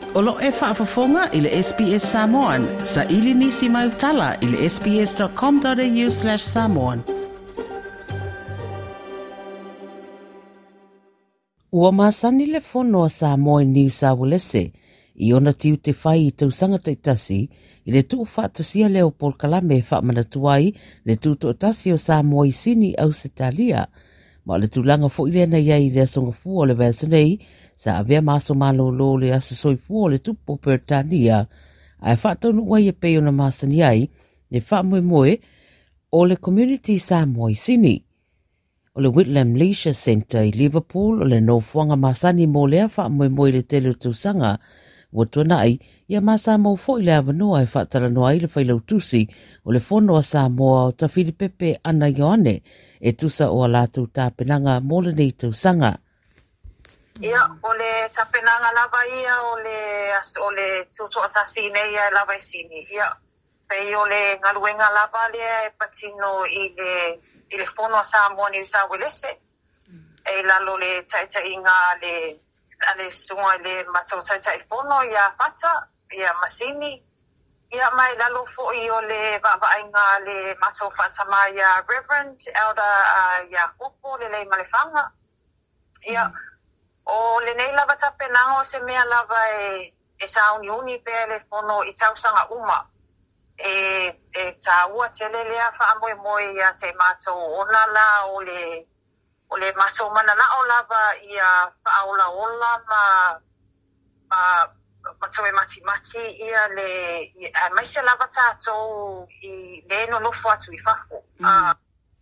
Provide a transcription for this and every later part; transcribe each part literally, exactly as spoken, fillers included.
Olo e whaafafonga i le S B S Samoan. Sa ili nisi mai utala i le sbs.com.au slash Samoan. Ua masani le fono a Samoa New South Wales i ona tiu te whai i tausanga te tasi i le tuu whaatasia leo Paul Kalame whamanatuai le tuu to tasi o Samoa i sini au se talia. Ma le tūlanga fo i lena iai le asonga fua le vēsunei sa avea maso malo lo le aso soi fua le tupo pertania. Ai whaatonu wai e peo na masani ai le whaamue moe o le community Samoa i sini. O le Whitlam Leisure Centre i Liverpool o le nofuanga masani mo lea whaamue moe le tele tūsanga wa tuana ai ia masa mo fo i le avanoa e whaatara noa i le whailau tusi o le fono a Samoa o ta Filipepe ana Ioane e tusa o alatu tāpenanga mo le nei tūsanga. Ia, o le tāpenanga lava ia o le, o le tutu atasi nei ia lava i sini. Ia, pei o le ngaluenga lava lea e patino i le, i le fono a Samoa New South Wales. E lalo le taitainga le ale sunga le matotata i fono ia fata, ia masini. Ia mai lalo fo i o le vavainga le mato fatama ia Reverend Elder uh, ia kupo le lei malefanga. Ia, o le nei lava tapenanga o se mea lava e, e sauni uni pe le fono i tausanga uma. E, e ta ua tele lea wha amoe moe ia te mato onala o le o le mato manana o lava ia whaola ola ma ma matoe mati mati ia le a maise lava tātou i le no lofo atu i whafo. Mm. Uh,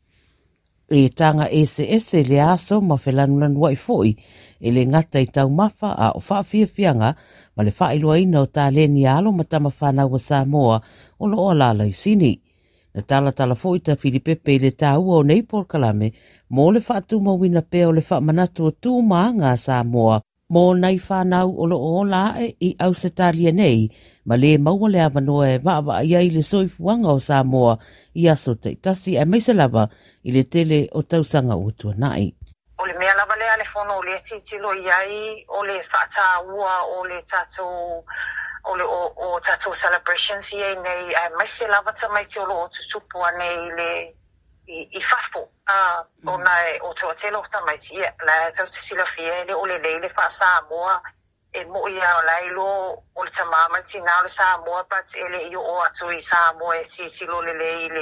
e tanga ese ese le aso ma whelanulanu wai foi e le ngata i tau mafa a o whaafiafianga ma le whailua ina o tā leni alo ma tama whanau wa Samoa o lo o lala i sini. Na tala tala foi ta Filipepe i le tāua o nei Paul Kalame mo le whaatuma wina peo le whaamanatu o tūma ngā Samoa mo nei whanau o lo o lae i au se talia nei ma le maua le avanoa e maava ia i le soifuanga o Samoa i aso te tasi e meise lava i le tele o tausanga o tuanai. O le mea lava lea le fono o le titilo iai o le whaata ua o le tatou o le o, o tatou celebrations iai nei e meise lava tamai te olo o tutupua nei le i, i fafo uh, mm. o nai o toa telo tamai ti ia la tau te sila fie le o le leile wha Samoa e mo ia o lailo o le tamama tina o le Samoa pat e le i o atu i Samoa e titilo le leile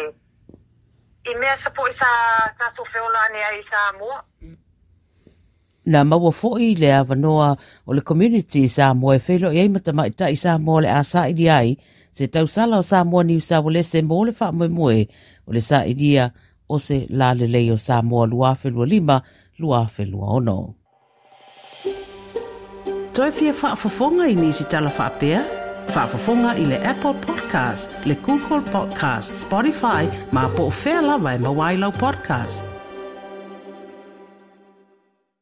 i mea sapo i sa tatou feola nea i Samoa. Na maua foi le avanoa o le community Samoa e whelo i aimatama i ta i Samoa le asa i ai se tausala o Samoa New South Wales e mo le wha moe moe o le sa idia o se la le lei o Samoa luafenua lima luafenua ono. Toi fia whaafafonga i nisi tala whaapea? Whaafafonga i le Apple Podcast, le Google Podcast, Spotify, ma po whea lawa e mawailau podcast.